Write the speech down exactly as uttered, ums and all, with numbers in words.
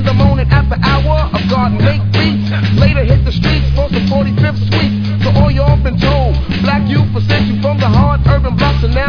in the morning at the hour of God make beats. Later hit the streets for some forty-fifth suite. So all y'all been told, black youth will send you from the hard urban blocks and